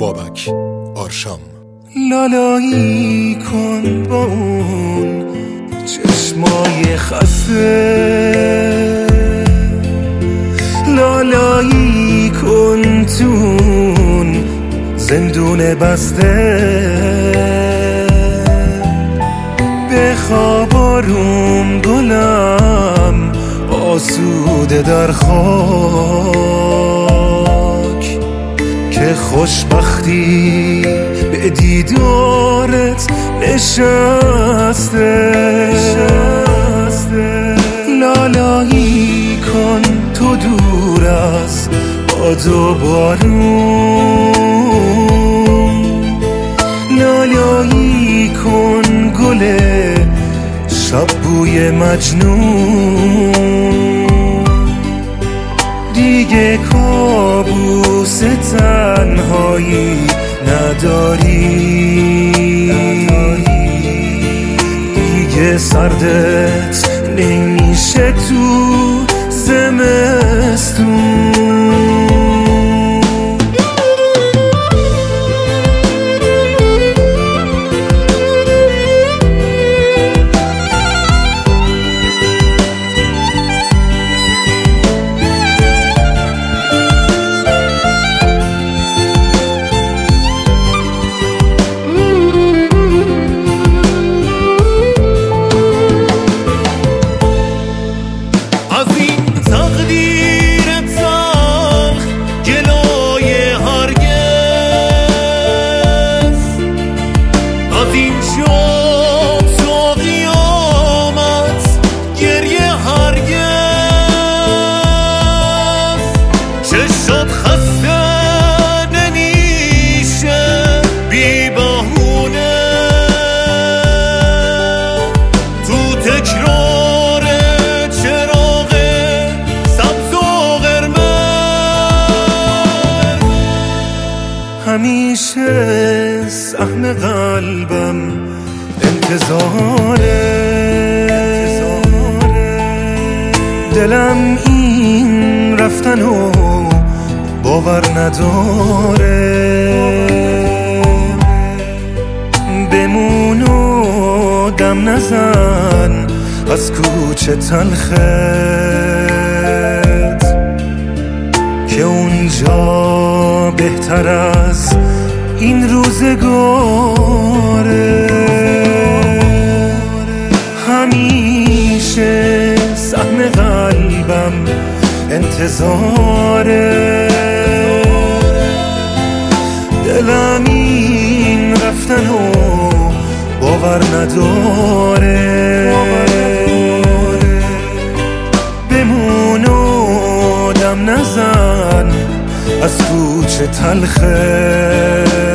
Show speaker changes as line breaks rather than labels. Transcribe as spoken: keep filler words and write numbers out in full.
بابک آرشام.
لالایی کن با اون چشمای خسته، لالایی کن تون زندون بسته، بخواب آروم گلم آسوده در خاک، که خوشبختی به دیدارت نشسته. لالایی کن تو دور از باد و بارون، لالایی کن گل شب بوی مجنون، دیگه کابوس تنهایی نداری، دیگه سردت نمیشه تو زمستون. همیشه سهم قلبم انتظاره، دلم این رفتن و باور نداره، بمون و دم نزن از کوچه تلخت، که اونجا بهتر از این روزگاره. همیشه سهم قلبم انتظاره، دلم این رفتن و باور نداره، بمون و دم نزن از کوچه تلخه.